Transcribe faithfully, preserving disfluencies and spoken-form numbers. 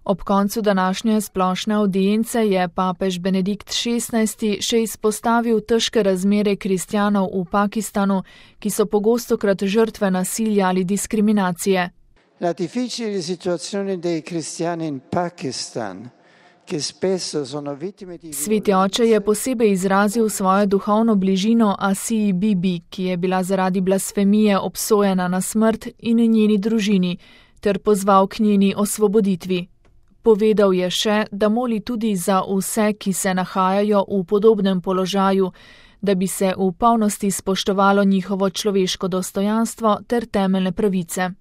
Ob koncu današnje splošne avdience je papež Benedikt šestnajsti še izpostavil težke razmere kristjanov v Pakistanu, ki so pogostokrat žrtve nasilja ali diskriminacije. La difficile situazione dei cristiani in Pakistan, che spesso sono vittime di... Sveti oče je posebej izrazil svojo duhovno bližino Asiji Bibi, ki je bila zaradi blasfemije obsojena na smrt, in njeni družini, ter pozval k njeni osvoboditvi. Povedal je še, da moli tudi za vse, ki se nahajajo v podobnem položaju, da bi se v polnosti spoštovalo njihovo človeško dostojanstvo ter temeljne pravice.